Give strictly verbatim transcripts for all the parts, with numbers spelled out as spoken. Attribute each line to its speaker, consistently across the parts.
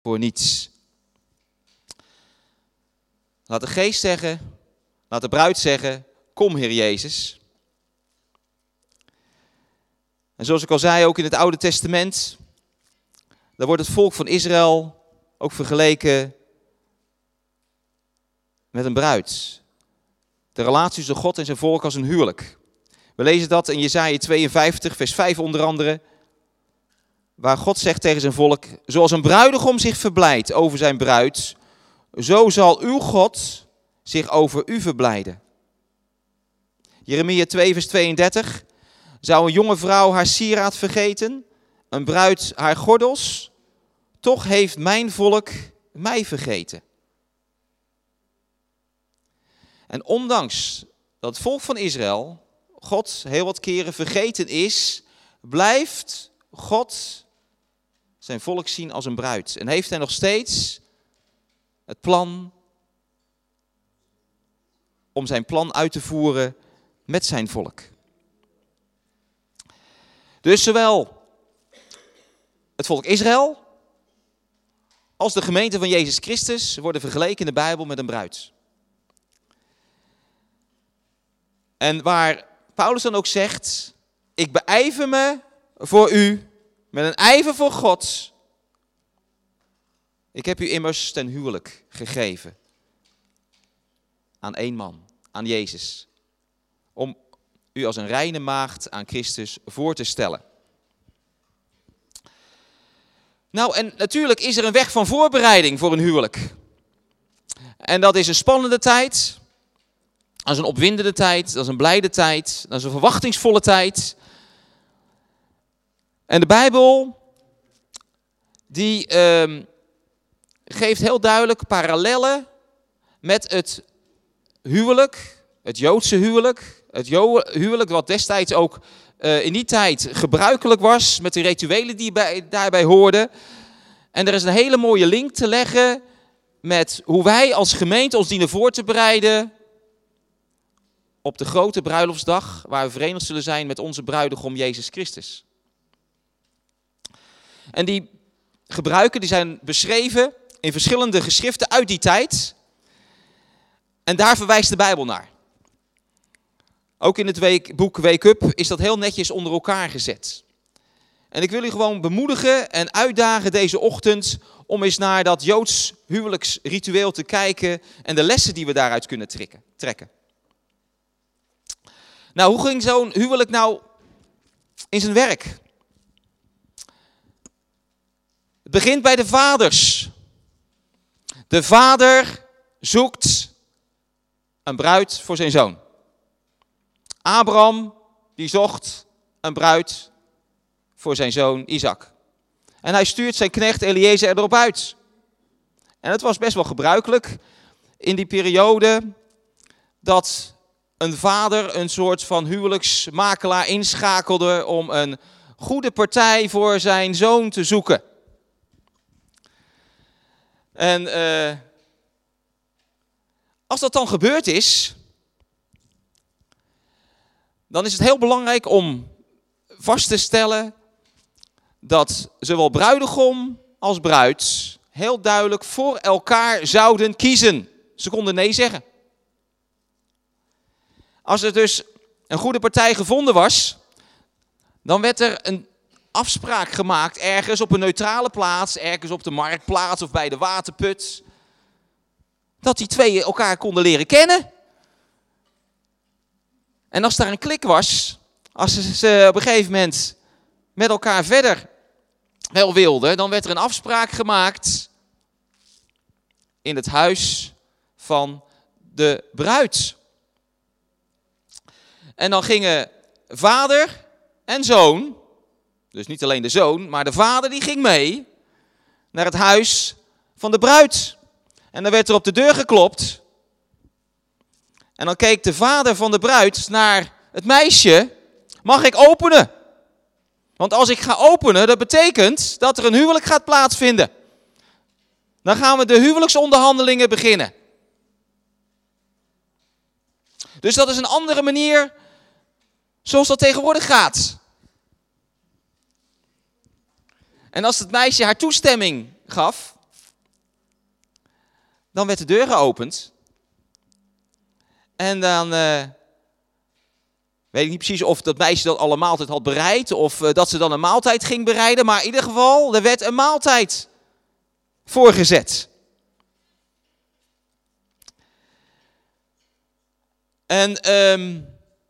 Speaker 1: voor niets. Laat de geest zeggen, laat de bruid zeggen, kom Heer Jezus. En zoals ik al zei, ook in het Oude Testament, daar wordt het volk van Israël ook vergeleken met een bruid. De relatie tussen God en zijn volk als een huwelijk. We lezen dat in Jesaja tweeënvijftig, vers vijf onder andere, waar God zegt tegen zijn volk, zoals een bruidegom zich verblijdt over zijn bruid, zo zal uw God zich over u verblijden. Jeremia twee, vers tweeëndertig, zou een jonge vrouw haar sieraad vergeten, een bruid haar gordels, toch heeft mijn volk mij vergeten. En ondanks dat het volk van Israël God heel wat keren vergeten is, blijft God zijn volk zien als een bruid. En heeft hij nog steeds het plan om zijn plan uit te voeren met zijn volk. Dus zowel het volk Israël als de gemeente van Jezus Christus worden vergeleken in de Bijbel met een bruid. En waar Paulus dan ook zegt, ik beijver me voor u met een ijver voor God. Ik heb u immers ten huwelijk gegeven aan één man, aan Jezus. Om u als een reine maagd aan Christus voor te stellen. Nou, en natuurlijk is er een weg van voorbereiding voor een huwelijk. En dat is een spannende tijd. Dat is een opwindende tijd. Dat is een blijde tijd. Dat is een verwachtingsvolle tijd. En de Bijbel, die uh, geeft heel duidelijk parallellen met het huwelijk, het Joodse huwelijk. Het jo- huwelijk wat destijds ook uh, in die tijd gebruikelijk was, met de rituelen die bij, daarbij hoorden. En er is een hele mooie link te leggen met hoe wij als gemeente ons dienen voor te bereiden op de grote bruiloftsdag, waar we verenigd zullen zijn met onze bruidegom Jezus Christus. En die gebruiken die zijn beschreven in verschillende geschriften uit die tijd. En daar verwijst de Bijbel naar. Ook in het week, boek Wake Up is dat heel netjes onder elkaar gezet. En ik wil u gewoon bemoedigen en uitdagen deze ochtend om eens naar dat Joods huwelijksritueel te kijken en de lessen die we daaruit kunnen trekken. Nou, hoe ging zo'n huwelijk nou in zijn werk? Het begint bij de vaders. De vader zoekt een bruid voor zijn zoon. Abraham, die zocht een bruid voor zijn zoon Isaac. En hij stuurt zijn knecht Eliezer erop uit. En het was best wel gebruikelijk in die periode dat een vader een soort van huwelijksmakelaar inschakelde om een goede partij voor zijn zoon te zoeken. En uh, als dat dan gebeurd is, dan is het heel belangrijk om vast te stellen dat zowel bruidegom als bruid heel duidelijk voor elkaar zouden kiezen. Ze konden nee zeggen. Als er dus een goede partij gevonden was, dan werd er een afspraak gemaakt ergens op een neutrale plaats, ergens op de marktplaats of bij de waterput, dat die twee elkaar konden leren kennen. En als daar een klik was, als ze, ze op een gegeven moment met elkaar verder wel wilden, dan werd er een afspraak gemaakt in het huis van de bruid. En dan gingen vader en zoon, dus niet alleen de zoon, maar de vader die ging mee naar het huis van de bruid. En dan werd er op de deur geklopt. En dan keek de vader van de bruid naar het meisje. Mag ik openen? Want als ik ga openen, dat betekent dat er een huwelijk gaat plaatsvinden. Dan gaan we de huwelijksonderhandelingen beginnen. Dus dat is een andere manier zoals dat tegenwoordig gaat. En als het meisje haar toestemming gaf, Dan werd de deur geopend. En dan uh, weet ik niet precies of dat meisje dat alle maaltijd had bereid. Of uh, dat ze dan een maaltijd ging bereiden. Maar in ieder geval, er werd een maaltijd voorgezet. En um,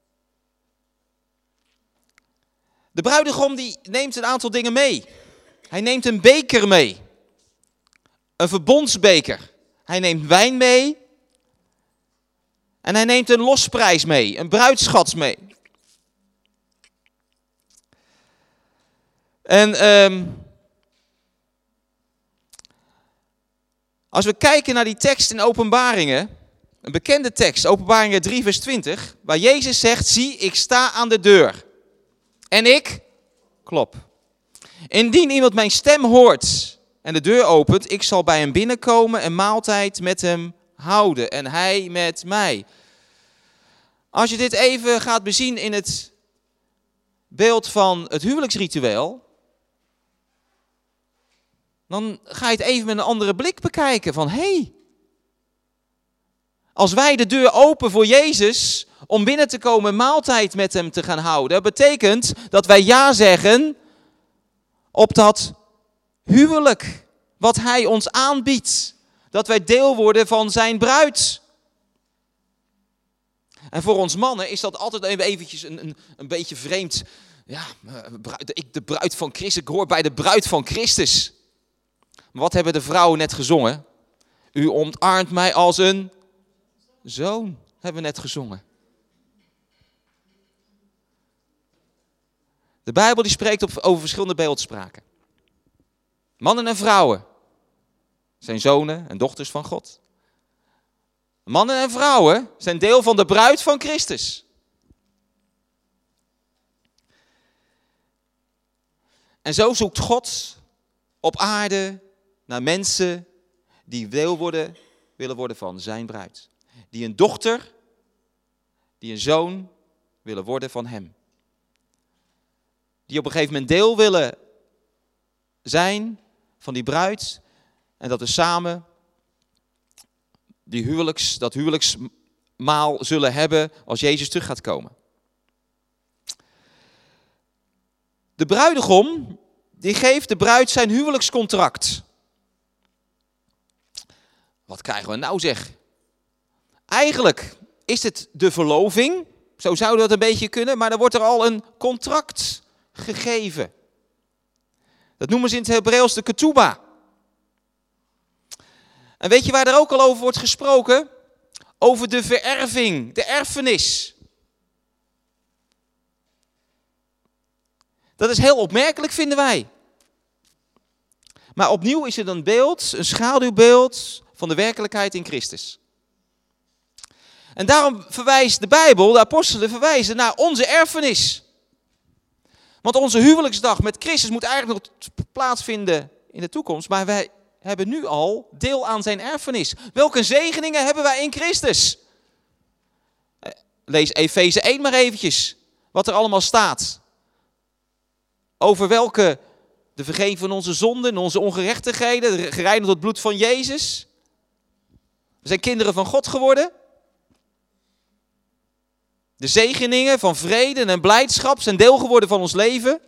Speaker 1: de bruidegom die neemt een aantal dingen mee. Hij neemt een beker mee. Een verbondsbeker. Hij neemt wijn mee. En hij neemt een losprijs mee. Een bruidschat mee. En um, als we kijken naar die tekst in Openbaringen. Een bekende tekst, Openbaringen drie vers twintig. Waar Jezus zegt, zie ik sta aan de deur. En ik klop. Indien iemand mijn stem hoort en de deur opent, ik zal bij hem binnenkomen en maaltijd met hem houden. En hij met mij. Als je dit even gaat bezien in het beeld van het huwelijksritueel, dan ga je het even met een andere blik bekijken. Van, hé, hey, als wij de deur open voor Jezus om binnen te komen en maaltijd met hem te gaan houden, betekent dat wij ja zeggen op dat huwelijk wat hij ons aanbiedt. Dat wij deel worden van zijn bruid. En voor ons mannen is dat altijd even eventjes een, een, een beetje vreemd. Ja, ik de bruid van Christus, ik hoor bij de bruid van Christus. Maar wat hebben de vrouwen net gezongen? U omarmt mij als een zoon, hebben we net gezongen. De Bijbel die spreekt op, over verschillende beeldspraken. Mannen en vrouwen zijn zonen en dochters van God. Mannen en vrouwen zijn deel van de bruid van Christus. En zo zoekt God op aarde naar mensen die deel worden, willen worden van zijn bruid. Die een dochter, die een zoon willen worden van hem. Die op een gegeven moment deel willen zijn van die bruid. En dat we samen die huwelijks, dat huwelijksmaal zullen hebben als Jezus terug gaat komen. De bruidegom, die geeft de bruid zijn huwelijkscontract. Wat krijgen we nou zeg? Eigenlijk is het de verloving. Zo zouden we dat een beetje kunnen. Maar dan wordt er al een contract gegeven. Dat noemen ze in het Hebreeuws de ketubah. En weet je waar er ook al over wordt gesproken? Over de vererving, de erfenis. Dat is heel opmerkelijk, vinden wij. Maar opnieuw is het een beeld, een schaduwbeeld van de werkelijkheid in Christus. En daarom verwijst de Bijbel, de apostelen verwijzen naar onze erfenis. Want onze huwelijksdag met Christus moet eigenlijk nog plaatsvinden in de toekomst. Maar wij hebben nu al deel aan zijn erfenis. Welke zegeningen hebben wij in Christus? Lees Efeze één maar eventjes. Wat er allemaal staat. Over welke, de vergeving van onze zonden, onze ongerechtigheden, gereinigd door het bloed van Jezus. We zijn kinderen van God geworden. De zegeningen van vrede en blijdschap zijn deel geworden van ons leven.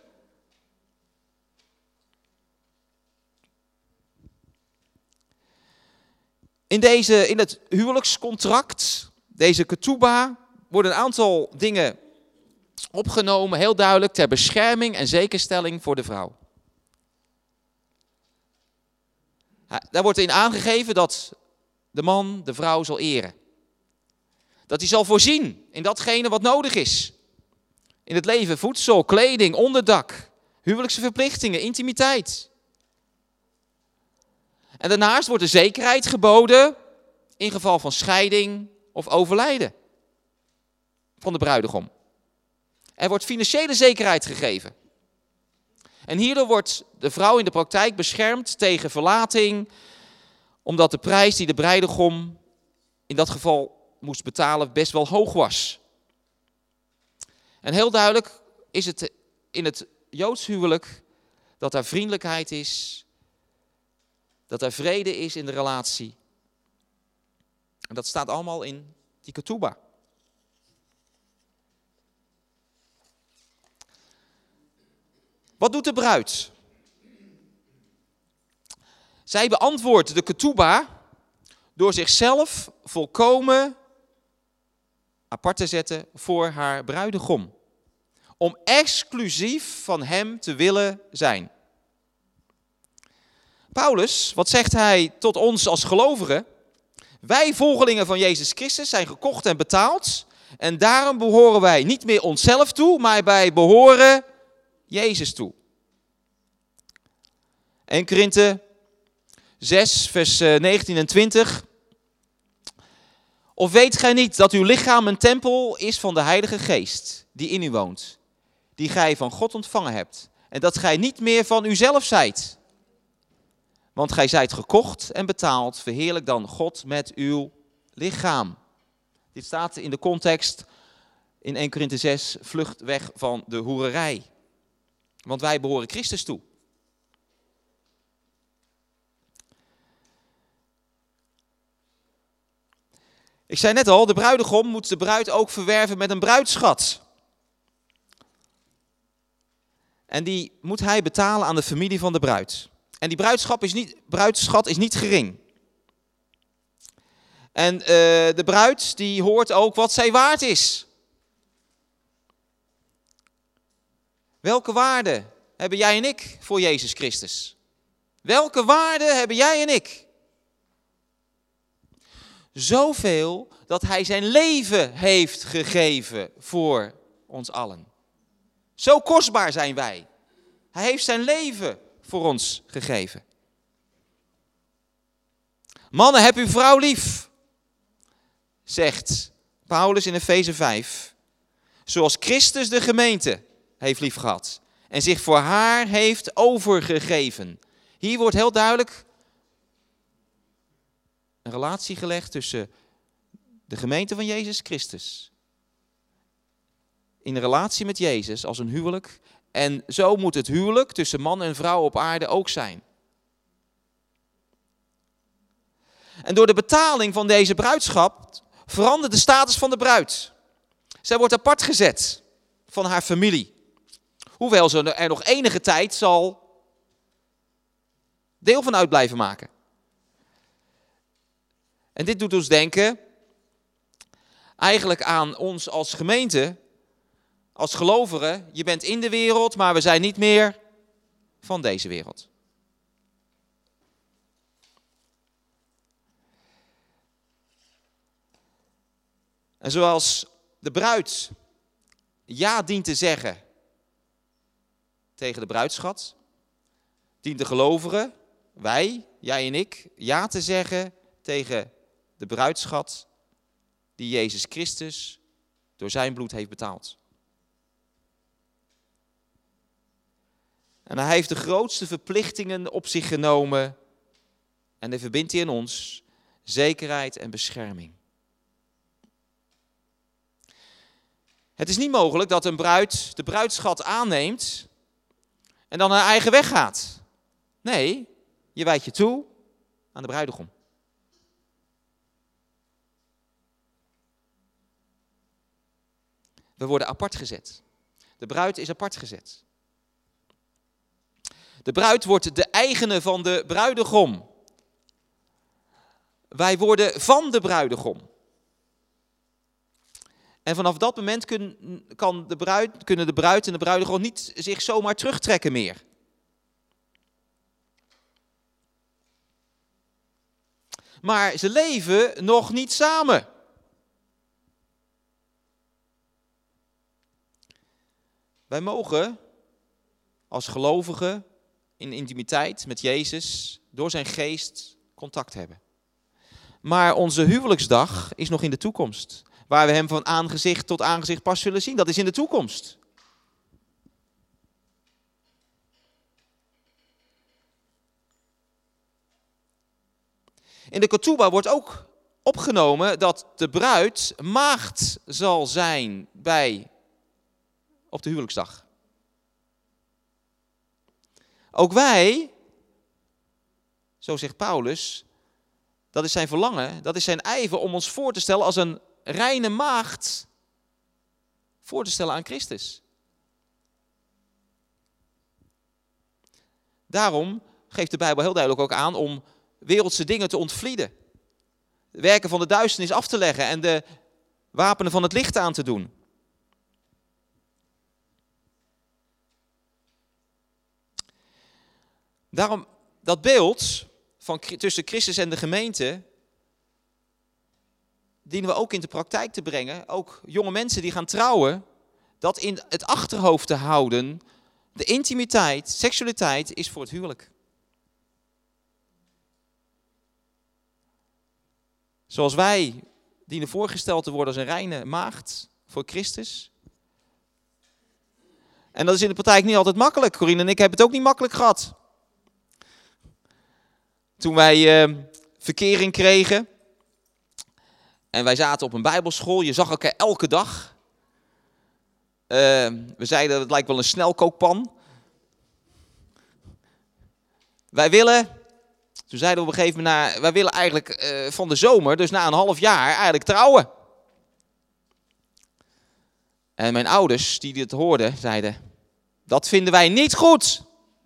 Speaker 1: In, deze, in het huwelijkscontract, deze ketubah, worden een aantal dingen opgenomen, heel duidelijk, ter bescherming en zekerstelling voor de vrouw. Daar wordt in aangegeven dat de man de vrouw zal eren. Dat hij zal voorzien in datgene wat nodig is. In het leven, voedsel, kleding, onderdak, huwelijkse verplichtingen, intimiteit. En daarnaast wordt de zekerheid geboden in geval van scheiding of overlijden van de bruidegom. Er wordt financiële zekerheid gegeven. En hierdoor wordt de vrouw in de praktijk beschermd tegen verlating, omdat de prijs die de bruidegom in dat geval moest betalen best wel hoog was. En heel duidelijk is het in het Joods huwelijk dat er vriendelijkheid is, dat er vrede is in de relatie. En dat staat allemaal in die ketubah. Wat doet de bruid? Zij beantwoordt de ketubah door zichzelf volkomen apart te zetten voor haar bruidegom. Om exclusief van hem te willen zijn. Paulus, wat zegt hij tot ons als gelovigen? Wij volgelingen van Jezus Christus zijn gekocht en betaald. En daarom behoren wij niet meer onszelf toe, maar wij behoren Jezus toe. Eerste Korinthe zes, vers negentien en twintig. Of weet gij niet dat uw lichaam een tempel is van de Heilige Geest, die in u woont, die gij van God ontvangen hebt, en dat gij niet meer van uzelf zijt? Want gij zijt gekocht en betaald, verheerlijk dan God met uw lichaam. Dit staat in de context in Eerste Korinthe zes, vlucht weg van de hoererij. Want wij behoren Christus toe. Ik zei net al, de bruidegom moet de bruid ook verwerven met een bruidsschat. En die moet hij betalen aan de familie van de bruid. En die bruidschat is niet, bruidsschat is niet gering. En uh, de bruid die hoort ook wat zij waard is. Welke waarde hebben jij en ik voor Jezus Christus? Welke waarde hebben jij en ik? Zoveel dat hij zijn leven heeft gegeven voor ons allen. Zo kostbaar zijn wij. Hij heeft zijn leven voor ons gegeven. Mannen, heb uw vrouw lief, zegt Paulus in Efeze vijf. Zoals Christus de gemeente heeft lief gehad en zich voor haar heeft overgegeven. Hier wordt heel duidelijk een relatie gelegd tussen de gemeente van Jezus Christus. In relatie met Jezus als een huwelijk. En zo moet het huwelijk tussen man en vrouw op aarde ook zijn. En door de betaling van deze bruidschap verandert de status van de bruid. Zij wordt apart gezet van haar familie. Hoewel ze er nog enige tijd zal deel van uit blijven maken. En dit doet ons denken eigenlijk aan ons als gemeente, als gelovigen. Je bent in de wereld, maar we zijn niet meer van deze wereld. En zoals de bruid ja dient te zeggen tegen de bruidschat, dient de gelovigen, wij, jij en ik, ja te zeggen tegen de bruidschat die Jezus Christus door zijn bloed heeft betaald. En hij heeft de grootste verplichtingen op zich genomen en hij verbindt hij in ons zekerheid en bescherming. Het is niet mogelijk dat een bruid de bruidschat aanneemt en dan haar eigen weg gaat. Nee, je wijdt je toe aan de bruidegom. We worden apart gezet. De bruid is apart gezet. De bruid wordt de eigene van de bruidegom. Wij worden van de bruidegom. En vanaf dat moment kun, kan de bruid, kunnen de bruid en de bruidegom niet zich zomaar terugtrekken meer. Maar ze leven nog niet samen. Wij mogen als gelovigen in intimiteit met Jezus door zijn geest contact hebben. Maar onze huwelijksdag is nog in de toekomst. Waar we hem van aangezicht tot aangezicht pas zullen zien. Dat is in de toekomst. In de ketubah wordt ook opgenomen dat de bruid maagd zal zijn bij op de huwelijksdag. Ook wij, zo zegt Paulus, dat is zijn verlangen, dat is zijn ijver om ons voor te stellen als een reine maagd. Voor te stellen aan Christus. Daarom geeft de Bijbel heel duidelijk ook aan om wereldse dingen te ontvlieden. De werken van de duisternis af te leggen en de wapenen van het licht aan te doen. Daarom, dat beeld van, tussen Christus en de gemeente, dienen we ook in de praktijk te brengen. Ook jonge mensen die gaan trouwen, dat in het achterhoofd te houden. De intimiteit, seksualiteit is voor het huwelijk. Zoals wij dienen voorgesteld te worden als een reine maagd voor Christus. En dat is in de praktijk niet altijd makkelijk. Corine en ik hebben het ook niet makkelijk gehad. Toen wij uh, verkering kregen en wij zaten op een bijbelschool, je zag elkaar elke dag. Uh, we zeiden, het lijkt wel een snelkookpan. Wij willen, toen zeiden we op een gegeven moment, na, wij willen eigenlijk uh, van de zomer, dus na een half jaar, eigenlijk trouwen. En mijn ouders, die dit hoorden, zeiden, dat vinden wij niet goed.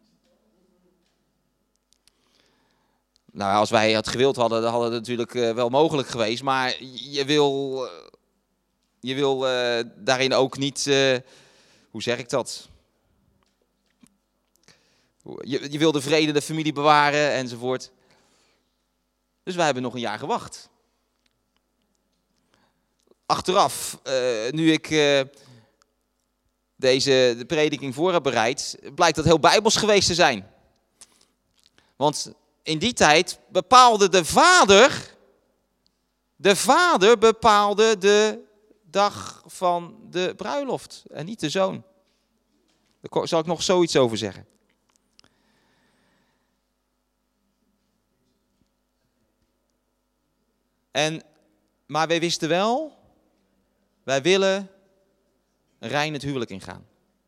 Speaker 1: Nou, als wij het gewild hadden, dan hadden het natuurlijk uh, wel mogelijk geweest. Maar je wil, uh, je wil uh, daarin ook niet, uh, hoe zeg ik dat? Je, je wil de vrede, de familie bewaren enzovoort. Dus wij hebben nog een jaar gewacht. Achteraf, uh, nu ik uh, deze de prediking voor heb bereid, blijkt dat heel bijbels geweest te zijn. Want in die tijd bepaalde de vader, de vader bepaalde de dag van de bruiloft en niet de zoon. Daar zal ik nog zoiets over zeggen. En, maar wij wisten wel, wij willen rein het huwelijk ingaan.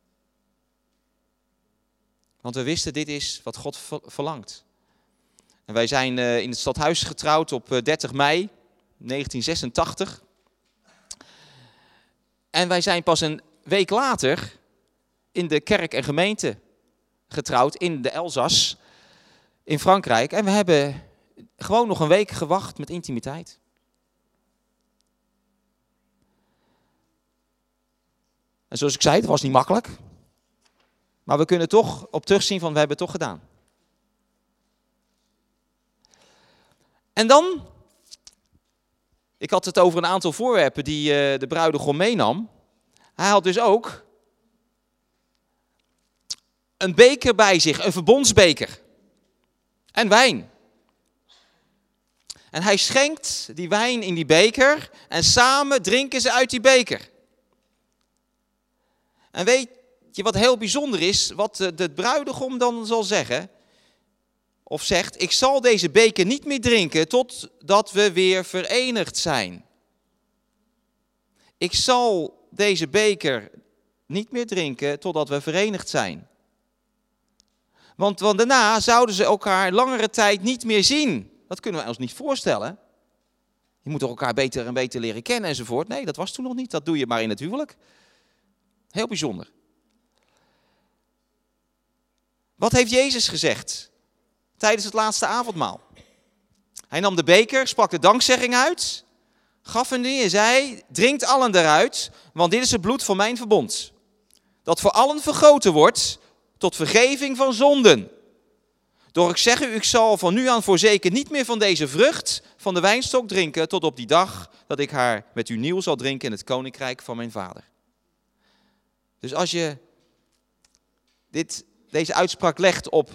Speaker 1: Want we wisten, dit is wat God verlangt. En wij zijn uh, in het stadhuis getrouwd op uh, dertig mei negentien zesentachtig. En wij zijn pas een week later in de kerk en gemeente getrouwd in de Elzas in Frankrijk. En we hebben gewoon nog een week gewacht met intimiteit. En zoals ik zei, het was niet makkelijk. Maar we kunnen toch op terugzien van, we hebben het toch gedaan. En dan, ik had het over een aantal voorwerpen die uh, de bruidegom meenam. Hij had dus ook een beker bij zich, een verbondsbeker. En wijn. En hij schenkt die wijn in die beker en samen drinken ze uit die beker. En weet je wat heel bijzonder is, wat de, de bruidegom dan zal zeggen? Of zegt, ik zal deze beker niet meer drinken totdat we weer verenigd zijn. Ik zal deze beker niet meer drinken totdat we verenigd zijn. Want, want daarna zouden ze elkaar langere tijd niet meer zien. Dat kunnen we ons niet voorstellen. Je moet elkaar beter en beter leren kennen enzovoort. Nee, dat was toen nog niet. Dat doe je maar in het huwelijk. Heel bijzonder. Wat heeft Jezus gezegd tijdens het laatste avondmaal? Hij nam de beker, sprak de dankzegging uit, gaf hem die en zei, drinkt allen eruit, want dit is het bloed van mijn verbond. Dat voor allen vergoten wordt tot vergeving van zonden. Doch ik zeg u, ik zal van nu aan voorzeker niet meer van deze vrucht van de wijnstok drinken, tot op die dag dat ik haar met u nieuw zal drinken in het koninkrijk van mijn vader. Dus als je dit, deze uitspraak legt op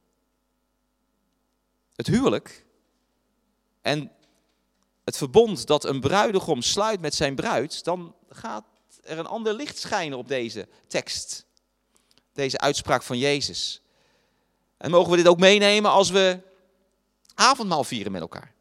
Speaker 1: het huwelijk en het verbond dat een bruidegom sluit met zijn bruid, dan gaat er een ander licht schijnen op deze tekst. Deze uitspraak van Jezus. En mogen we dit ook meenemen als we avondmaal vieren met elkaar.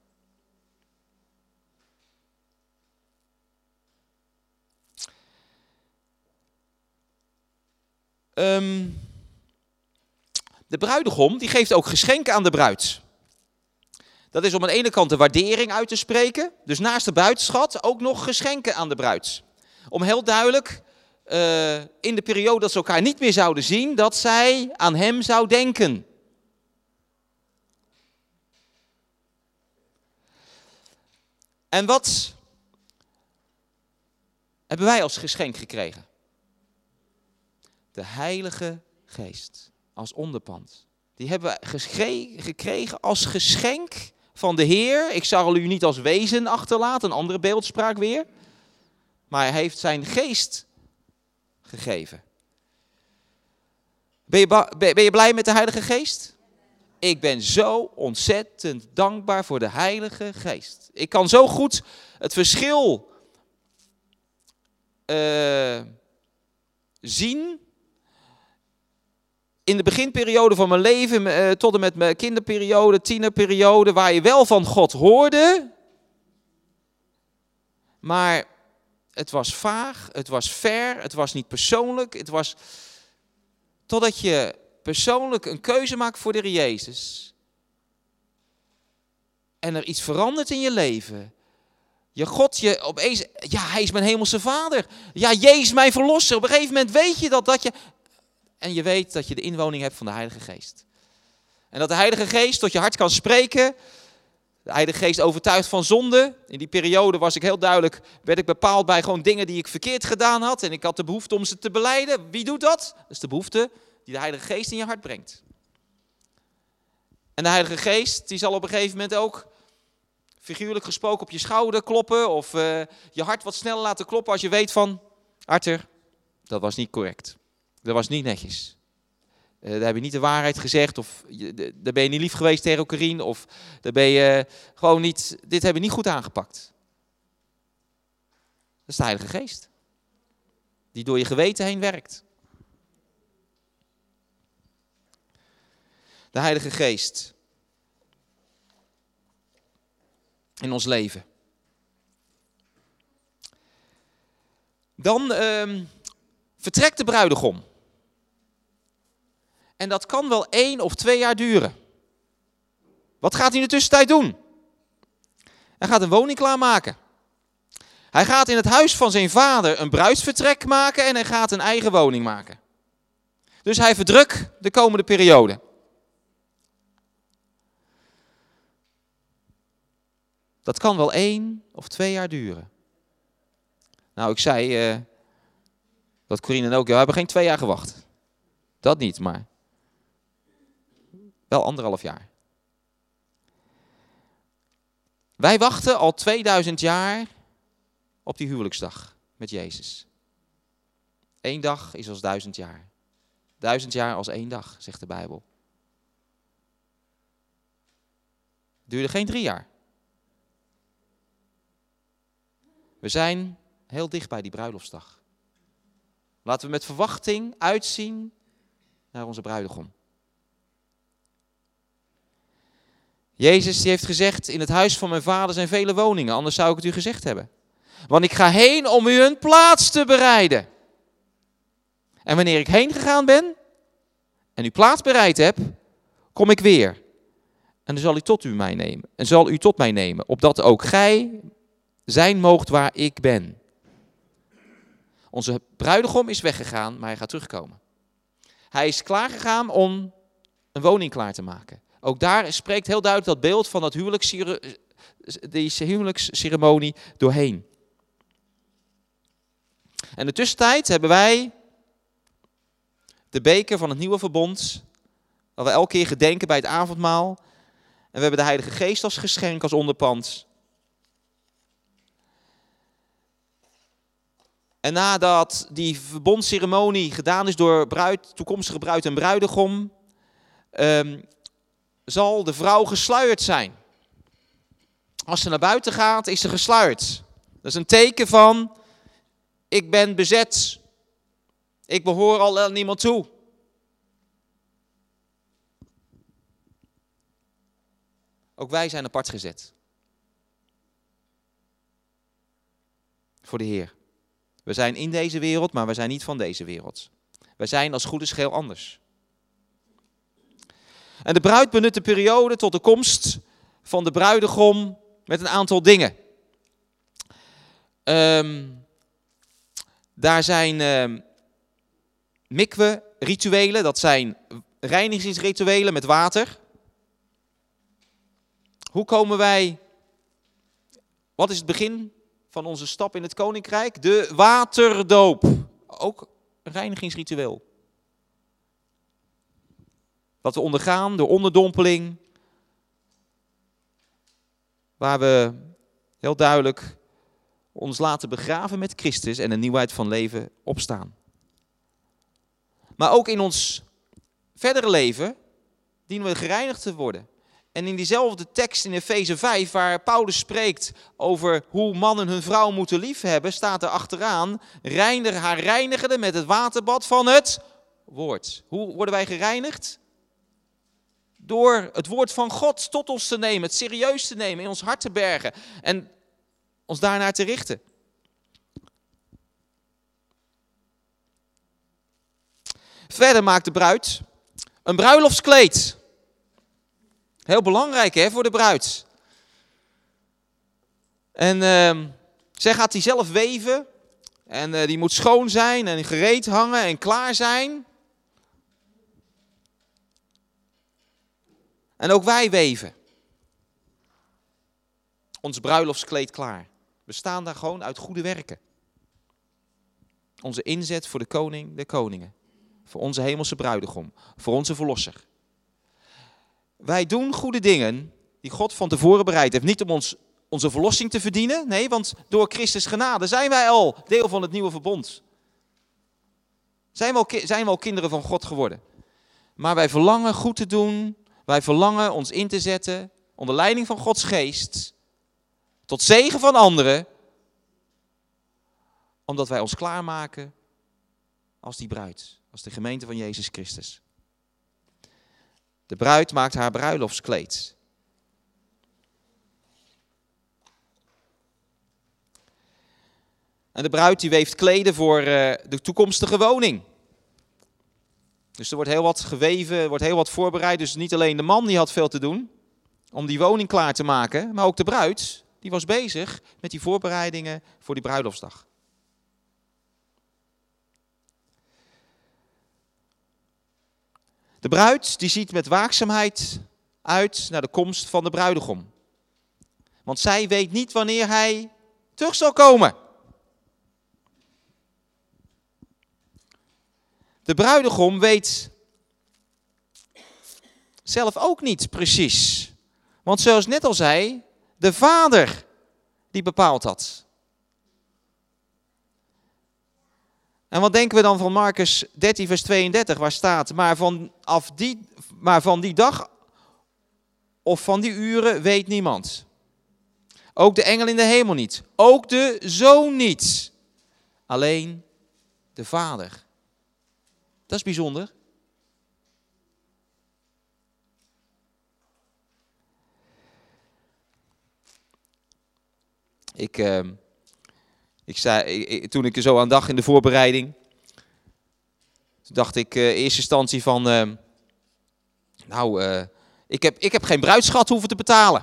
Speaker 1: Um, de bruidegom die geeft ook geschenken aan de bruid. Dat is om aan de ene kant de waardering uit te spreken. Dus naast de bruidschat ook nog geschenken aan de bruid. Om heel duidelijk uh, in de periode dat ze elkaar niet meer zouden zien, dat zij aan hem zou denken. En wat hebben wij als geschenk gekregen? De Heilige Geest als onderpand. Die hebben we gekregen als geschenk van de Heer. Ik zal u niet als wezen achterlaten, een andere beeldspraak weer. Maar hij heeft zijn geest gegeven. Ben je, ba- ben je blij met de Heilige Geest? Ik ben zo ontzettend dankbaar voor de Heilige Geest. Ik kan zo goed het verschil uh, zien in de beginperiode van mijn leven, uh, tot en met mijn kinderperiode, tienerperiode, waar je wel van God hoorde, maar het was vaag, het was ver, het was niet persoonlijk, het was totdat je persoonlijk een keuze maakt voor de Heer Jezus. En er iets verandert in je leven. Je God, je opeens, ja, hij is mijn hemelse vader. Ja, Jezus mijn verlosser. Op een gegeven moment weet je dat, dat je... En je weet dat je de inwoning hebt van de Heilige Geest. En dat de Heilige Geest tot je hart kan spreken. De Heilige Geest overtuigt van zonde. In die periode was ik heel duidelijk, werd ik bepaald bij gewoon dingen die ik verkeerd gedaan had. En ik had de behoefte om ze te belijden. Wie doet dat? Dat is de behoefte die de Heilige Geest in je hart brengt. En de Heilige Geest, die zal op een gegeven moment ook, figuurlijk gesproken, op je schouder kloppen. Of uh, je hart wat sneller laten kloppen als je weet van, Arthur, dat was niet correct. Dat was niet netjes. Uh, daar heb je niet de waarheid gezegd. Of je, de, daar ben je niet lief geweest tegen Okarien. Of daar ben je gewoon niet, dit heb je niet goed aangepakt. Dat is de Heilige Geest. Die door je geweten heen werkt. De Heilige Geest. In ons leven. Dan uh, vertrekt de bruidegom. En dat kan wel één of twee jaar duren. Wat gaat hij in de tussentijd doen? Hij gaat een woning klaarmaken. Hij gaat in het huis van zijn vader een bruidsvertrek maken en hij gaat een eigen woning maken. Dus hij verdrukt de komende periode. Dat kan wel één of twee jaar duren. Nou, ik zei, uh, dat Corine en ook, ja, we hebben geen twee jaar gewacht. Dat niet, maar wel anderhalf jaar. Wij wachten al tweeduizend jaar op die huwelijksdag met Jezus. Eén dag is als duizend jaar. Duizend jaar als één dag, zegt de Bijbel. Duurde geen drie jaar. We zijn heel dicht bij die bruiloftsdag. Laten we met verwachting uitzien naar onze bruidegom. Jezus die heeft gezegd, in het huis van mijn vader zijn vele woningen, anders zou ik het u gezegd hebben. Want ik ga heen om u een plaats te bereiden. En wanneer ik heen gegaan ben en u plaats bereid heb, kom ik weer. En dan zal u tot u mij nemen. En zal u tot mij nemen, opdat ook gij zijn moogt waar ik ben. Onze bruidegom is weggegaan, maar hij gaat terugkomen. Hij is klaargegaan om een woning klaar te maken. Ook daar spreekt heel duidelijk dat beeld van dat huwelijksceremonie, huwelijksceremonie doorheen. En in de tussentijd hebben wij de beker van het nieuwe verbond, waar we elke keer gedenken bij het avondmaal. En we hebben de Heilige Geest als geschenk, als onderpand. En nadat die verbondsceremonie gedaan is door bruid, toekomstige bruid en bruidegom, um, zal de vrouw gesluierd zijn. Als ze naar buiten gaat, is ze gesluierd. Dat is een teken van, ik ben bezet. Ik behoor al aan niemand toe. Ook wij zijn apart gezet. Voor de Heer. We zijn in deze wereld, maar we zijn niet van deze wereld. Wij zijn als goed is geheel anders. En de bruid benut de periode tot de komst van de bruidegom met een aantal dingen. Um, daar zijn um, mikwe-rituelen, dat zijn reinigingsrituelen met water. Hoe komen wij, wat is het begin van onze stap in het koninkrijk? De waterdoop, ook een reinigingsritueel. Wat we ondergaan, de onderdompeling, waar we heel duidelijk ons laten begraven met Christus en een nieuwheid van leven opstaan. Maar ook in ons verdere leven dienen we gereinigd te worden. En in diezelfde tekst in Efeze vijf, waar Paulus spreekt over hoe mannen hun vrouw moeten liefhebben, staat er achteraan, reinig haar reinigende met het waterbad van het woord. Hoe worden wij gereinigd? Door het woord van God tot ons te nemen, het serieus te nemen, in ons hart te bergen en ons daarnaar te richten. Verder maakt de bruid een bruiloftskleed. Heel belangrijk hè, voor de bruid. En uh, zij gaat die zelf weven. En uh, die moet schoon zijn en gereed hangen en klaar zijn. En ook wij weven ons bruiloftskleed klaar. We staan daar gewoon uit goede werken. Onze inzet voor de koning der koningen. Voor onze hemelse bruidegom. Voor onze verlosser. Wij doen goede dingen die God van tevoren bereid heeft. Niet om ons, onze verlossing te verdienen. Nee, want door Christus genade zijn wij al deel van het nieuwe verbond. Zijn we al, zijn we al kinderen van God geworden. Maar wij verlangen goed te doen. Wij verlangen ons in te zetten onder leiding van Gods geest. Tot zegen van anderen. Omdat wij ons klaarmaken als die bruid. Als de gemeente van Jezus Christus. De bruid maakt haar bruiloftskleed. En de bruid die weeft kleden voor uh, de toekomstige woning. Dus er wordt heel wat geweven, er wordt heel wat voorbereid. Dus niet alleen de man die had veel te doen om die woning klaar te maken. Maar ook de bruid, die was bezig met die voorbereidingen voor die bruiloftsdag. De bruid die ziet met waakzaamheid uit naar de komst van de bruidegom. Want zij weet niet wanneer hij terug zal komen. De bruidegom weet zelf ook niet precies. Want zoals net al zei, de vader die bepaalt dat. En wat denken we dan van Marcus dertien vers tweeëndertig, waar staat, maar van, af die, maar van die dag of van die uren weet niemand. Ook de engel in de hemel niet. Ook de zoon niet. Alleen de vader. Dat is bijzonder. Ik... Uh, Ik zei, ik, toen ik er zo aan dacht in de voorbereiding, toen dacht ik uh, in eerste instantie van, uh, nou, uh, ik, heb, ik heb geen bruidsschat hoeven te betalen.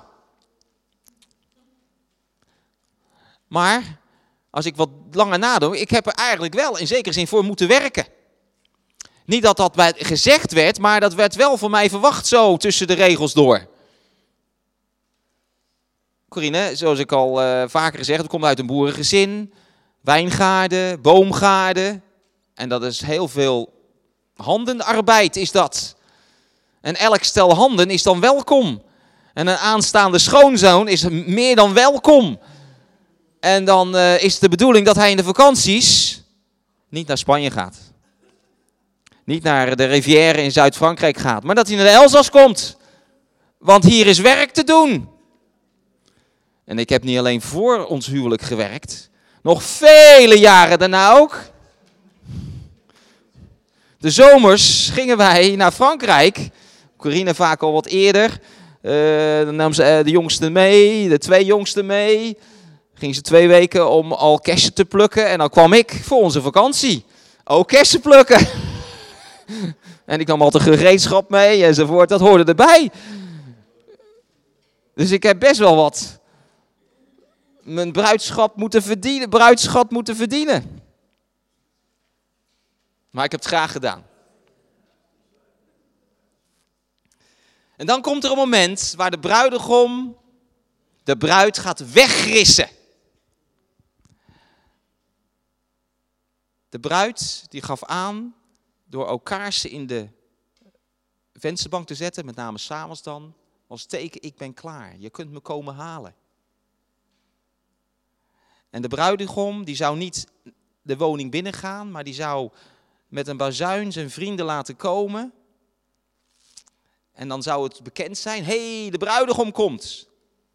Speaker 1: Maar, als ik wat langer nadenk, ik heb er eigenlijk wel in zekere zin voor moeten werken. Niet dat dat gezegd werd, maar dat werd wel van mij verwacht zo tussen de regels door. Corine, zoals ik al uh, vaker gezegd heb, komt uit een boerengezin, wijngaarden, boomgaarden. En dat is heel veel handenarbeid is dat. En elk stel handen is dan welkom. En een aanstaande schoonzoon is meer dan welkom. En dan uh, is de bedoeling dat hij in de vakanties niet naar Spanje gaat. Niet naar de Rivière in Zuid-Frankrijk gaat, maar dat hij naar de Elzas komt. Want hier is werk te doen. En ik heb niet alleen voor ons huwelijk gewerkt, nog vele jaren daarna ook. De zomers gingen wij naar Frankrijk. Corine vaak al wat eerder. Uh, dan nam ze uh, de jongste mee, de twee jongsten mee. Ging ze twee weken om al kersen te plukken. En dan kwam ik voor onze vakantie ook kersen plukken. En ik nam altijd gereedschap mee enzovoort. Dat hoorde erbij. Dus ik heb best wel wat mijn bruidschat moeten verdienen, bruidschat moeten verdienen. Maar ik heb het graag gedaan. En dan komt er een moment waar de bruidegom de bruid gaat weggrissen. De bruid die gaf aan door ook kaarsen in de vensterbank te zetten, met name 's avonds dan, als teken: ik ben klaar, je kunt me komen halen. En de bruidegom die zou niet de woning binnengaan, maar die zou met een bazuin zijn vrienden laten komen. En dan zou het bekend zijn: hé, hey, de bruidegom komt.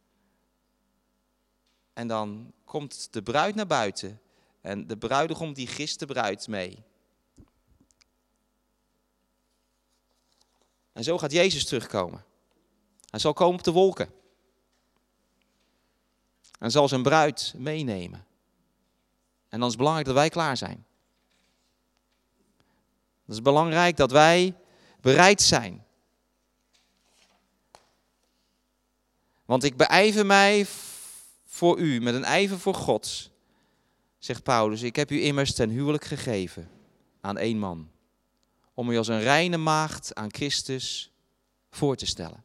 Speaker 1: En dan komt de bruid naar buiten. En de bruidegom die gist de bruid mee. En zo gaat Jezus terugkomen. Hij zal komen op de wolken. En zal zijn bruid meenemen. En dan is het belangrijk dat wij klaar zijn. Het is belangrijk dat wij bereid zijn. Want ik beijver mij voor u met een ijver voor God, zegt Paulus. Ik heb u immers ten huwelijk gegeven aan één man. Om u als een reine maagd aan Christus voor te stellen.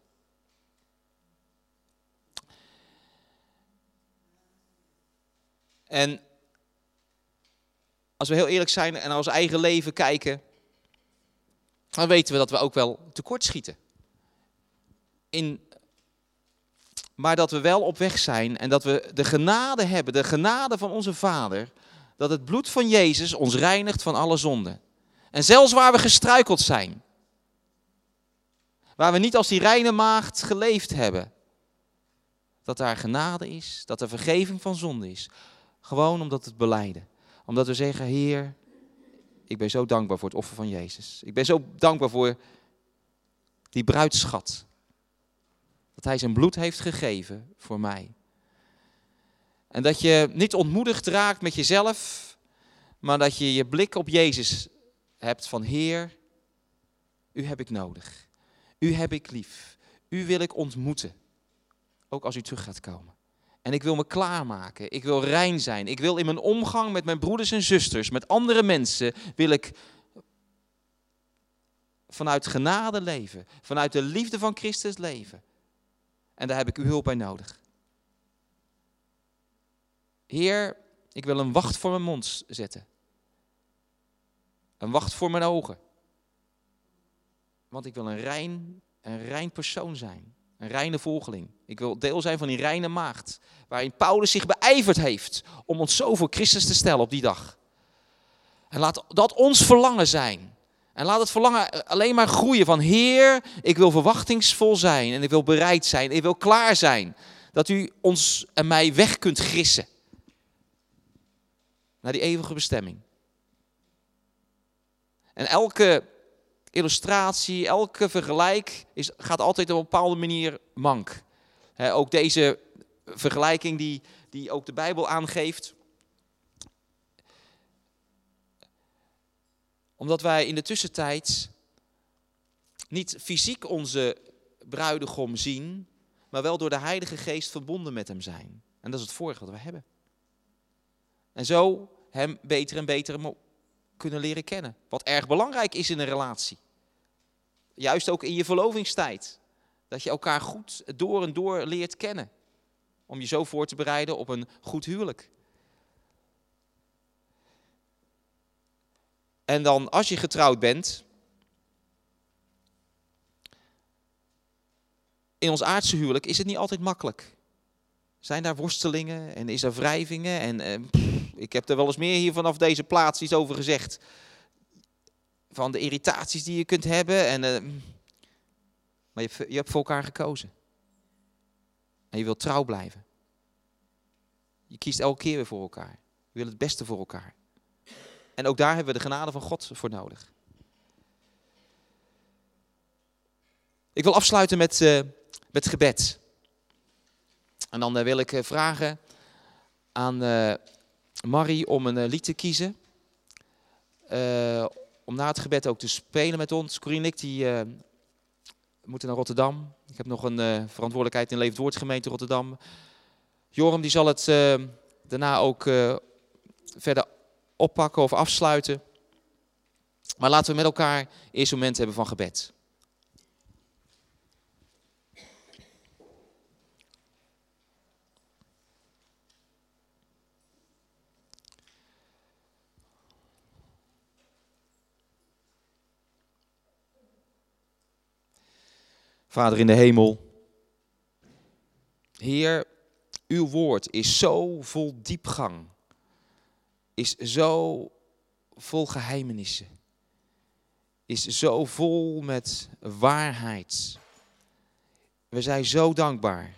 Speaker 1: En als we heel eerlijk zijn en naar ons eigen leven kijken, dan weten we dat we ook wel tekortschieten. In, maar dat we wel op weg zijn en dat we de genade hebben, de genade van onze Vader, dat het bloed van Jezus ons reinigt van alle zonde. En zelfs waar we gestruikeld zijn, waar we niet als die reine maagd geleefd hebben, dat daar genade is, dat er vergeving van zonde is. Gewoon omdat we het belijden. Omdat we zeggen: Heer, ik ben zo dankbaar voor het offer van Jezus. Ik ben zo dankbaar voor die bruidschat. Dat hij zijn bloed heeft gegeven voor mij. En dat je niet ontmoedigd raakt met jezelf, maar dat je je blik op Jezus hebt van: Heer, u heb ik nodig. U heb ik lief. U wil ik ontmoeten. Ook als u terug gaat komen. En ik wil me klaarmaken. Ik wil rein zijn. Ik wil in mijn omgang met mijn broeders en zusters, met andere mensen, wil ik vanuit genade leven. Vanuit de liefde van Christus leven. En daar heb ik uw hulp bij nodig. Heer, ik wil een wacht voor mijn mond zetten. Een wacht voor mijn ogen. Want ik wil een rein, een rein persoon zijn. Een reine volgeling. Ik wil deel zijn van die reine maagd. Waarin Paulus zich beijverd heeft om ons zo voor Christus te stellen op die dag. En laat dat ons verlangen zijn. En laat het verlangen alleen maar groeien van: Heer, ik wil verwachtingsvol zijn. En ik wil bereid zijn. Ik wil klaar zijn. Dat u ons en mij weg kunt gissen. Naar die eeuwige bestemming. En elke illustratie, elke vergelijk is, gaat altijd op een bepaalde manier mank. He, ook deze vergelijking die, die ook de Bijbel aangeeft. Omdat wij in de tussentijd niet fysiek onze bruidegom zien, maar wel door de Heilige Geest verbonden met hem zijn. En dat is het voorrecht wat we hebben. En zo hem beter en beter kunnen leren kennen. Wat erg belangrijk is in een relatie. Juist ook in je verlovingstijd. Dat je elkaar goed door en door leert kennen. Om je zo voor te bereiden op een goed huwelijk. En dan als je getrouwd bent. In ons aardse huwelijk is het niet altijd makkelijk. Zijn daar worstelingen en is er wrijvingen. En eh, pff, ik heb er wel eens meer hier vanaf deze plaats iets over gezegd. Van de irritaties die je kunt hebben. En, uh, maar je, je hebt voor elkaar gekozen. En je wilt trouw blijven. Je kiest elke keer weer voor elkaar. Je wil het beste voor elkaar. En ook daar hebben we de genade van God voor nodig. Ik wil afsluiten met, uh, met gebed. En dan uh, wil ik uh, vragen aan uh, Marie om een uh, lied te kiezen. Uh, om na het gebed ook te spelen met ons. Corinne die uh, moeten naar Rotterdam. Ik heb nog een uh, verantwoordelijkheid in Levend Woord gemeente Rotterdam. Joram die zal het uh, daarna ook uh, verder oppakken of afsluiten. Maar laten we met elkaar eerst een moment hebben van gebed. Vader in de hemel, Heer, uw woord is zo vol diepgang, is zo vol geheimenissen, is zo vol met waarheid. We zijn zo dankbaar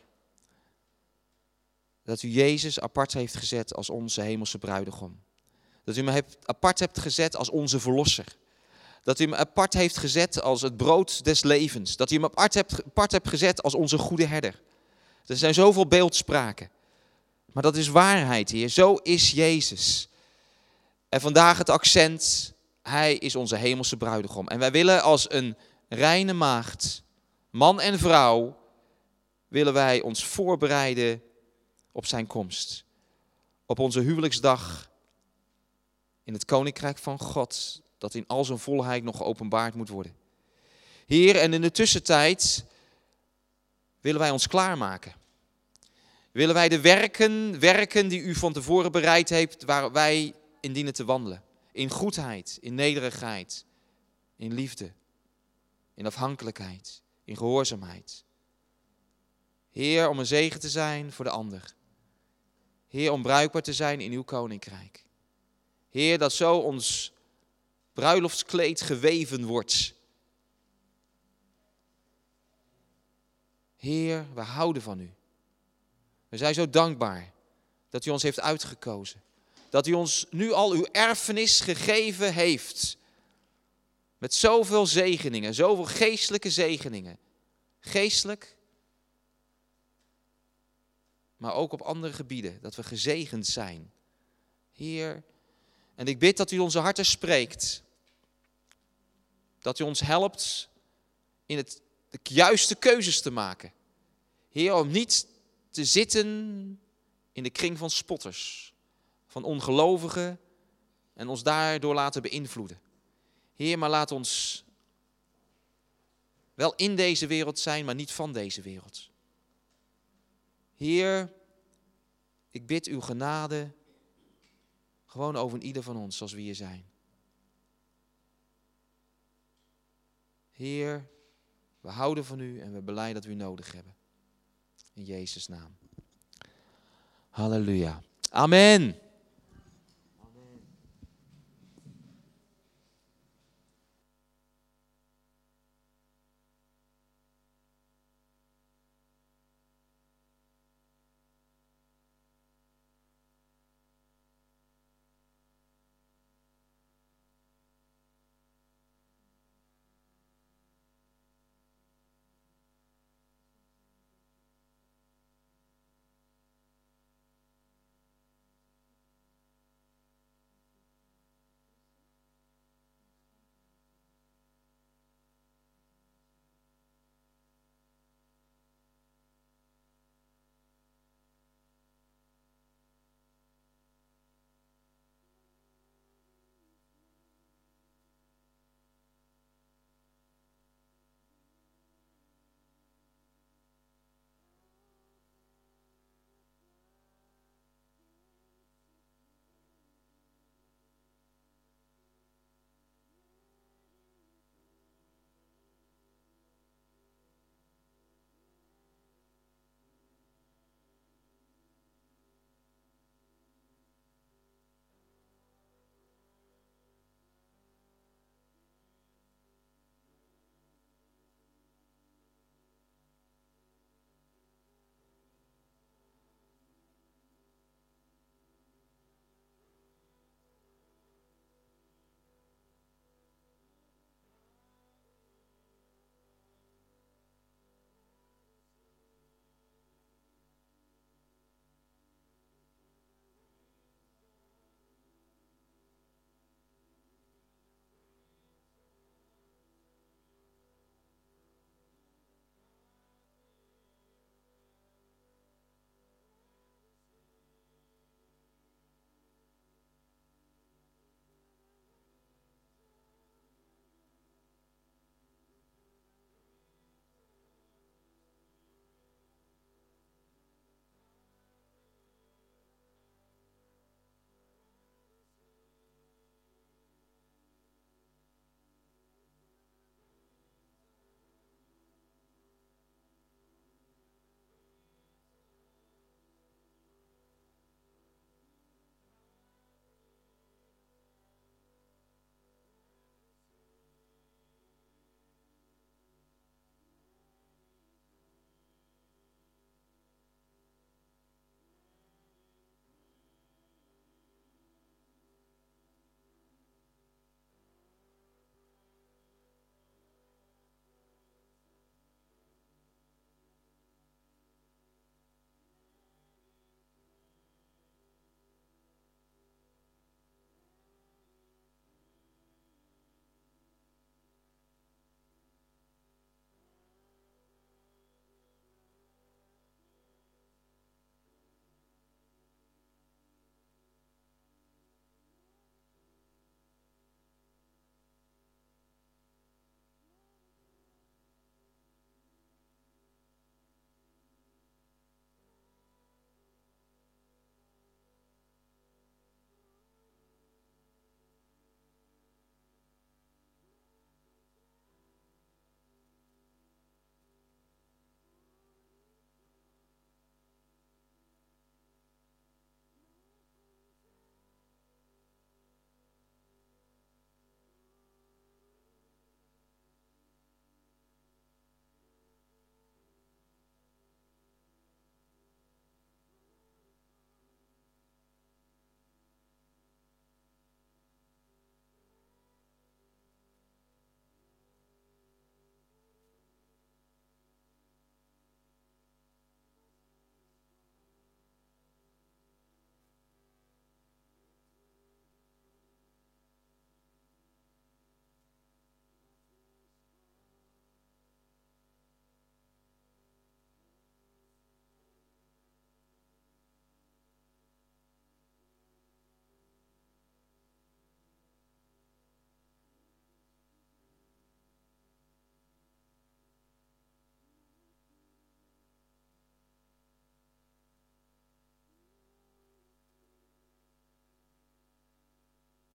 Speaker 1: dat u Jezus apart heeft gezet als onze hemelse bruidegom. Dat u hem apart hebt gezet als onze verlosser. Dat u hem apart heeft gezet als het brood des levens. Dat u hem apart hebt, apart hebt gezet als onze goede herder. Er zijn zoveel beeldspraken. Maar dat is waarheid, Heer. Zo is Jezus. En vandaag het accent, hij is onze hemelse bruidegom. En wij willen als een reine maagd, man en vrouw, willen wij ons voorbereiden op zijn komst. Op onze huwelijksdag in het koninkrijk van God, dat in al zijn volheid nog geopenbaard moet worden. Heer, en in de tussentijd willen wij ons klaarmaken. Willen wij de werken, werken die u van tevoren bereid heeft, waar wij in dienen te wandelen. In goedheid, in nederigheid, in liefde, in afhankelijkheid, in gehoorzaamheid. Heer, om een zegen te zijn voor de ander. Heer, om bruikbaar te zijn in uw koninkrijk. Heer, dat zo ons bruiloftskleed geweven wordt. Heer, we houden van u. We zijn zo dankbaar dat u ons heeft uitgekozen. Dat u ons nu al uw erfenis gegeven heeft. Met zoveel zegeningen, zoveel geestelijke zegeningen. Geestelijk, maar ook op andere gebieden, dat we gezegend zijn. Heer, en ik bid dat u onze harten spreekt. Dat u ons helpt in het, de juiste keuzes te maken. Heer, om niet te zitten in de kring van spotters, van ongelovigen en ons daardoor laten beïnvloeden. Heer, maar laat ons wel in deze wereld zijn, maar niet van deze wereld. Heer, ik bid uw genade gewoon over ieder van ons zoals we hier zijn. Heer, we houden van u en we belijden dat we u nodig hebben. In Jezus' naam. Halleluja. Amen.